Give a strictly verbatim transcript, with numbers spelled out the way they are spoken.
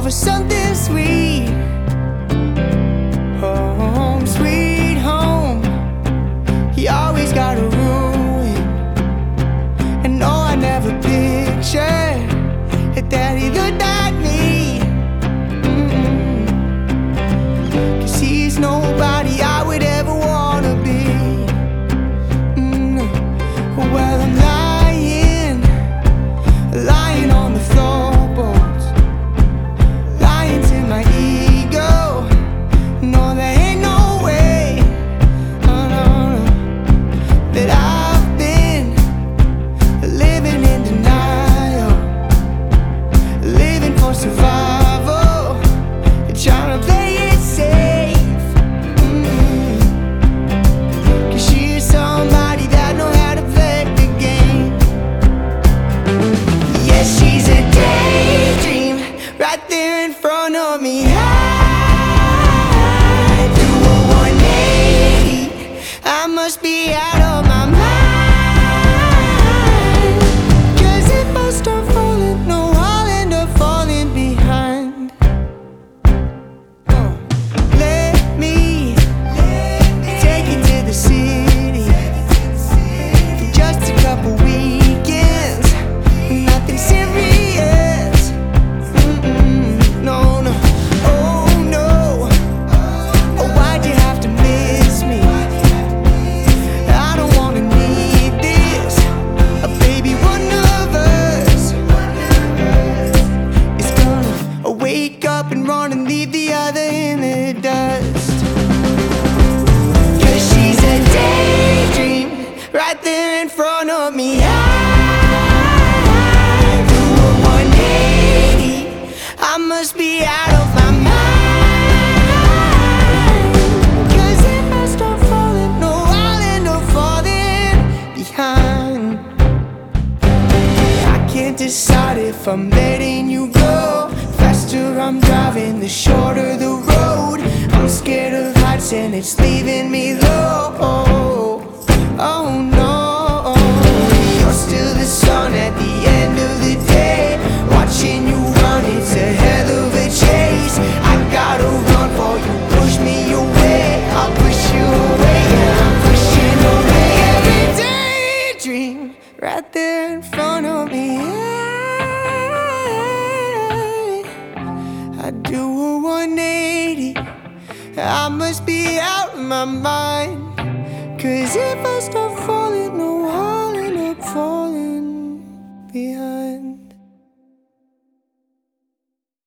over something sweet. Home, sweet home. You always got a ruin. And no, I never pictured that he looked like me. Mm-mm. Cause he's nobody I would ever wanna be. Mm. Well, I'm lying, lying on the floorboards, lying to my ego. No, there ain't no way, oh, no, no, that I've been living in denial, living for survival, trying to play it safe. Mm-hmm. Cause she's somebody that know how to play the game. Yeah, she's a daydream right there in front of me. I do a one eighty, I must be out of my mind. Cause if I start falling, no, I'll end up falling behind. Uh, Let me take you to the city for just a couple weekends. Nothing serious. Mm-mm, no, no. Oh no. Oh, why'd you have to miss me? I don't wanna need this. Uh, baby, one of us is gonna uh, wake up and run and leave the other in the dust. Cause she's a daydream right there in front of me. I do a one eighty, I must be out of my mind. Cause if I start falling, no, I'll end up falling behind. I can't decide if I'm letting you go. Faster I'm driving, the shorter the road. I'm scared of heights and it's leaving me low. Oh no, you're still the sun at the end of the day. Watching you run, it's a hell of a chase. I gotta run for you, push me away. I'll push you away, and I'm pushing away. Every daydream right there in front of me. I do a one eighty, I must be out of my mind. Cause if I start falling, no,